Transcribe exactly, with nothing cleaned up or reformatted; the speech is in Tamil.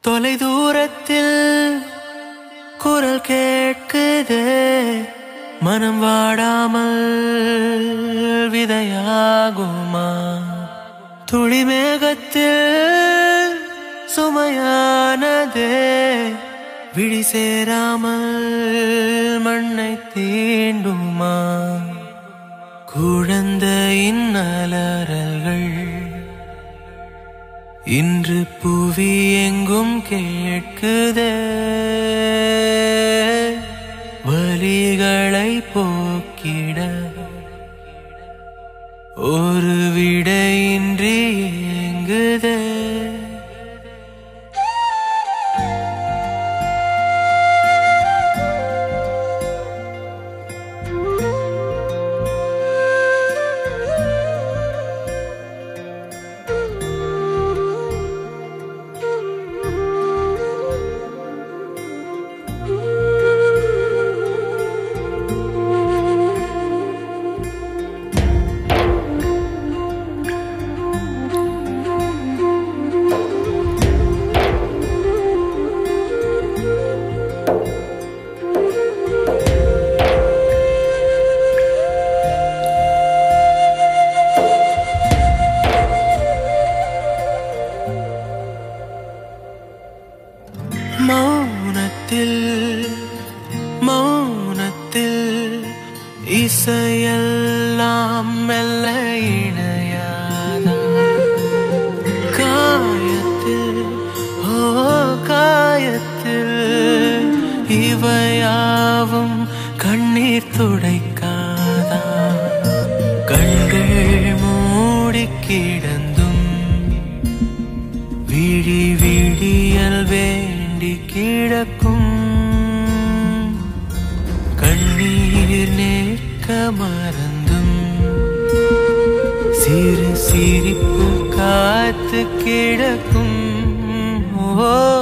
தொலை தூரத்தில் குரல் கேட்குதே, மனம் வாடாமல் விதையாகுமா? துளி மேகத்தில் சுமையானதே, விழி சேராமல் மண்ணை தீண்டுமா? குழந்தையின் அலறல்கள் இன்று புவி எங்கும் கேட்குதே, வலிகளை போக்கிட ஒரு விடையின்றி ஏங்குதே. மௌனத்தில் மௌனத்தில் இசையெல்லாம் மெல்ல இணையாதா? காயத்தில் ஓ காயத்தில் இவையாவும் கண்ணீர் துடைக்காதா? கண்கள் மூடி கிடந்தும் விழி விழியல் வேண்டி கிடக்கும், கண்ணீர் நேர்க்க மறந்தும் சிறு சிரிப்பு காத்து கிடக்கும். ஓ